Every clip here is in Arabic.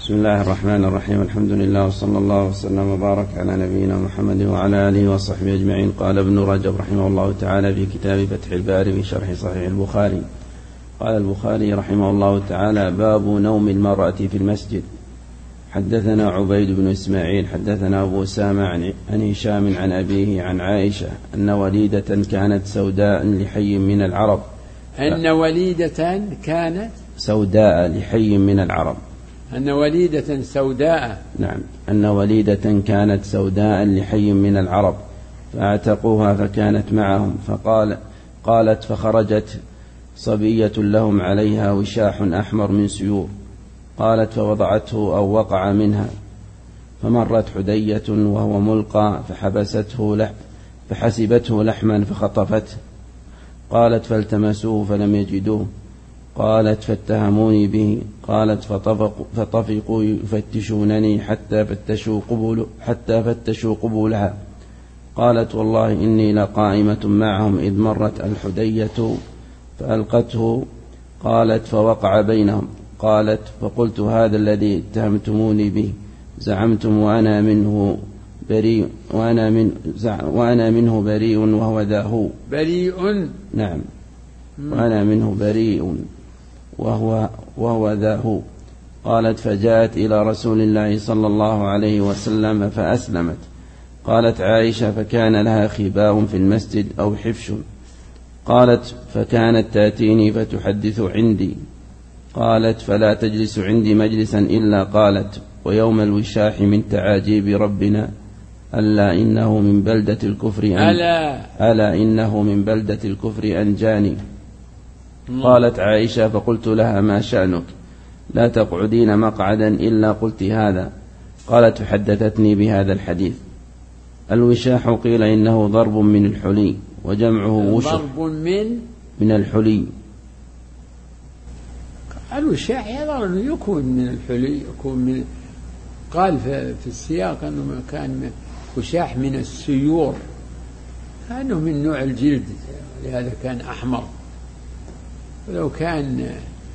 بسم الله الرحمن الرحيم. الحمد لله وصلى الله وسلم وبارك على نبينا محمد وعلى آله وصحبه أجمعين. قال ابن رجب رحمه الله تعالى في كتاب فتح الباري في شرح صحيح البخاري. قال البخاري رحمه الله تعالى: باب نوم المرأة في المسجد. حدثنا عبيد بن إسماعيل حدثنا أبو أسامة عن هشام عن أبيه عن عائشة أن وليدة كانت سوداء لحي من العرب. أن وليدة كانت سوداء لحي من العرب. أن وليدة سوداء. نعم، أن وليدة كانت سوداء لحي من العرب فاعتقوها فكانت معهم. قالت فخرجت صبية لهم عليها وشاح أحمر من سيور. قالت فوضعته أو وقع منها، فمرت حدية وهو ملقى فحسبته لحما فخطفته. قالت فالتمسوه فلم يجدوه. قالت فاتهموني به. قالت فطفقوا يفتشونني حتى فتشوا قبولها. قالت والله إني لقائمة معهم إذ مرت الحدية فألقته. قالت فوقع بينهم. قالت فقلت هذا الذي اتهمتموني به زعمتم وأنا منه بريء وهو ذا هو. بريء. نعم، وأنا منه بريء وهو ذا هو. قالت فجاءت إلى رسول الله صلى الله عليه وسلم فأسلمت. قالت عائشة فكان لها خباء في المسجد أو حفش. قالت فكانت تأتيني فتحدث عندي. قالت فلا تجلس عندي مجلسا إلا قالت ويوم الوشاح من تعاجيب ربنا ألا إنه من بلدة الكفر أنجاني. قالت عائشة فقلت لها ما شأنك لا تقعدين مقعدا إلا قلت هذا. قالت فحدثتني بهذا الحديث. الوشاح قيل إنه ضرب من الحلي وجمعه وشح. ضرب من الحلي. الوشاح يظهر يكون من الحلي، يكون من، قال في السياق أنه كان وشاح من السيور، كانه من نوع الجلد، لهذا كان أحمر. ولو كان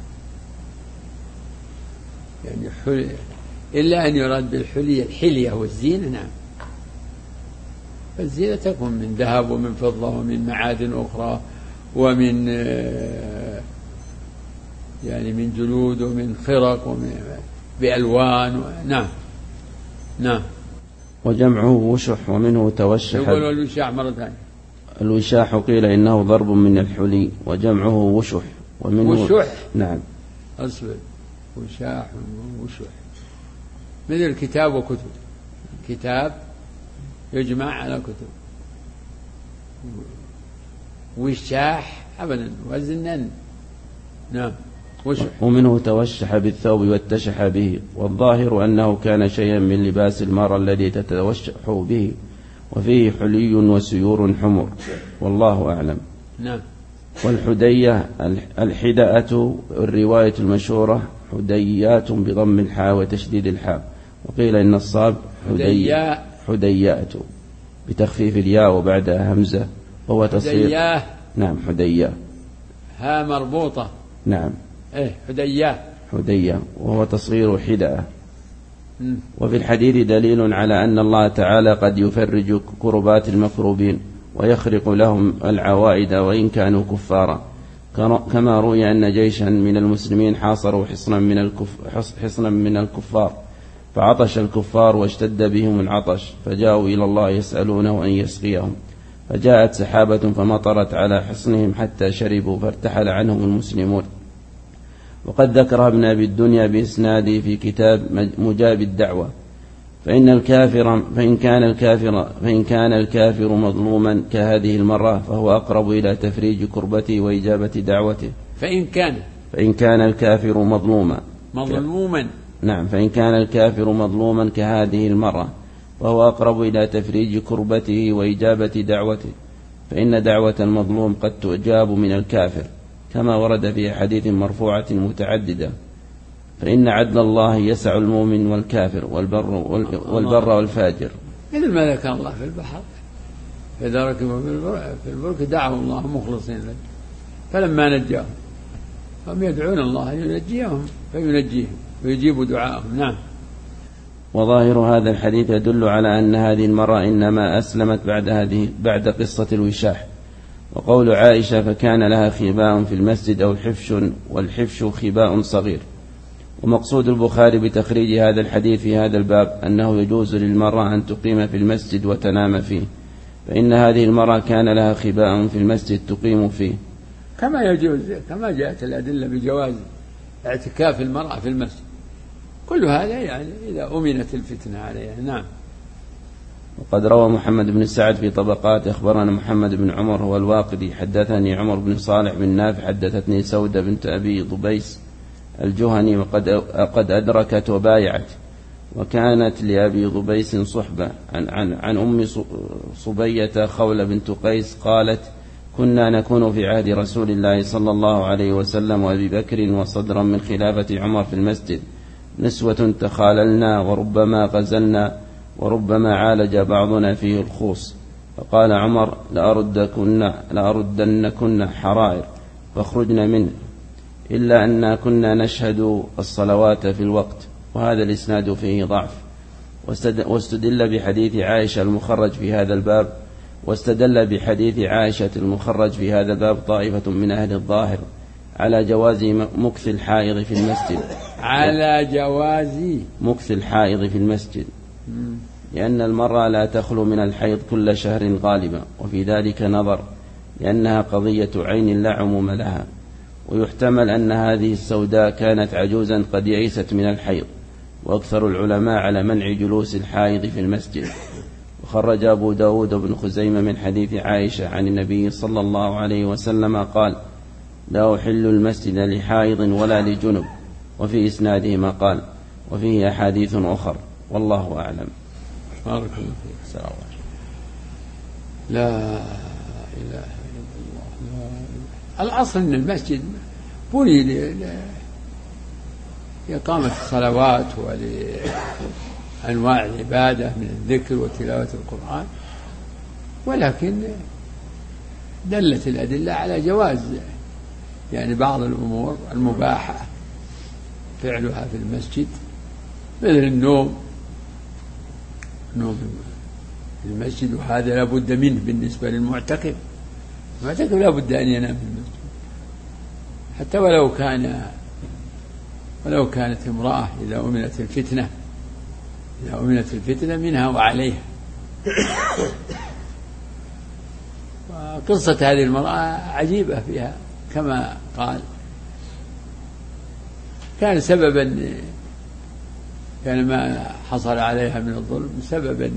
يعني حلي، إلا أن يراد بالحلية الحلية والزينة. نعم، فالزينة تكون من ذهب ومن فضة ومن معادن أخرى ومن يعني من جلود ومن خرق ومن بألوان. نعم. وجمعه وشح ومنه توشح. يقول الوشاح مرة ثانية. الوشاح قيل إنه ضرب من الحلي وجمعه وشح ومنه وشح. نعم، أصبر. وشاح وشح مثل الكتاب وكتب. كتاب يجمع على كتب. وشاح أبدا وزنا. نعم، وشح. ومنه توشح بالثوب واتشح به، والظاهر أنه كان شيئا من لباس المرأة الذي تتوشح به، وفيه حلي وسيور حمر، والله أعلم. نعم. والحدية الحدأة الرواية المشهورة حديات بضم الحاء وتشديد الحاء، وقيل إن الصاب حديات بتخفيف الياء وبعدها همزة وهو تصغير. نعم، حدية ها مربوطة. نعم، حدية وهو تصغير حدأة. وفي الحديث دليل على أن الله تعالى قد يفرج كربات المكروبين ويخرق لهم العوائد وإن كانوا كفارا، كما روي أن جيشا من المسلمين حاصروا حصنا من الكفار فعطش الكفار واشتد بهم العطش، فجاءوا إلى الله يسألونه أن يسقيهم، فجاءت سحابة فمطرت على حصنهم حتى شربوا فارتحل عنهم المسلمون. وقد ذكرها ابن أبي الدنيا بإسناده في كتاب مجاب الدعوة. فإن كان الكافر مظلوما كهذه المرة فهو أقرب إلى تفريج كربته وإجابة دعوته. فإن كان الكافر مظلوما. نعم، فإن كان الكافر مظلوما كهذه المرة فهو أقرب إلى تفريج كربته وإجابة دعوته، فإن دعوة المظلوم قد تؤجاب من الكافر كما ورد في حديث مرفوعة متعددة. فإن عدل الله يسع المؤمن والكافر والبر والفاجر، مثل ما ذكر الله في البحر إذا ركبوا في البرك دعوا الله مخلصين له فلما نجاهم هم يدعون الله أن ينجيهم فينجيهم. ويجيب دعاءهم. نعم. وظاهر هذا الحديث يدل على أن هذه المرأة إنما أسلمت بعد قصة الوشاح. وقول عائشة فكان لها خباء في المسجد أو حفش، والحفش خباء صغير. ومقصود البخاري بتخريج هذا الحديث في هذا الباب أنه يجوز للمرأة أن تقيم في المسجد وتنام فيه، فإن هذه المرأة كان لها خباء في المسجد تقيم فيه، كما يجوز، كما جاءت الأدلة بجواز اعتكاف المرأة في المسجد. كل هذا يعني إذا أمنت الفتنة عليها. نعم. وقد روى محمد بن سعد في طبقات أخبرنا محمد بن عمر هو الواقدي حدثني عمر بن صالح بن نافع حدثتني سودة بنت أبي ضبيس الجهني وقد أدركت وبايعت، وكانت لأبي ضبيس صحبة عن أم صبية خولة بنت قيس قالت كنا نكون في عهد رسول الله صلى الله عليه وسلم وأبي بكر وصدرا من خلافة عمر في المسجد نسوة تخاللنا وربما غزلنا وربما عالج بعضنا فيه الخوص، فقال عمر لأردنكن حرائر فاخرجن منه، إلا أننا كنا نشهد الصلوات في الوقت. وهذا الإسناد فيه ضعف. واستدل بحديث عائشة المخرج في هذا الباب في هذا الباب طائفة من أهل الظاهر على جواز مكث الحائض في المسجد، على جواز مكث الحائض في المسجد، لأن المرأة لا تخلو من الحيض كل شهر غالبا، وفي ذلك نظر لأنها قضية عين لا عموم لها. ويحتمل أن هذه السوداء كانت عجوزا قد يئست من الحيض، وأكثر العلماء على منع جلوس الحائض في المسجد. وخرج أبو داود بن خزيمة من حديث عائشة عن النبي صلى الله عليه وسلم قال لا أحل المسجد لحائض ولا لجنب، وفي إسناده ما قال، وفيه أحاديث أخر، والله أعلم. بارك الله فيك. لا إله إلا الله. الأصل أن المسجد بني لإقامة الصلوات ولأنواع العبادة من الذكر وتلاوة القرآن، ولكن دلت الأدلة على جواز يعني بعض الأمور المباحة فعلها في المسجد، مثل النوم في المسجد، وهذا لا بد منه بالنسبة للمعتكف. المعتكف لا بد أن ينام في المسجد، حتى ولو كانت امرأة إذا أمنت الفتنة منها وعليها. وقصة هذه المرأة عجيبة فيها، كما قال كان ما حصل عليها من الظلم سببا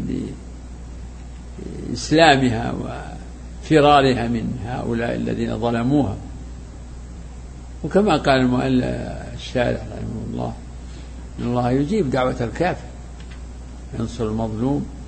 لإسلامها وفرارها من هؤلاء الذين ظلموها. وكما قال المؤلف الشارح رحمه الله إن الله يجيب دعوة الكافر، ينصر المظلوم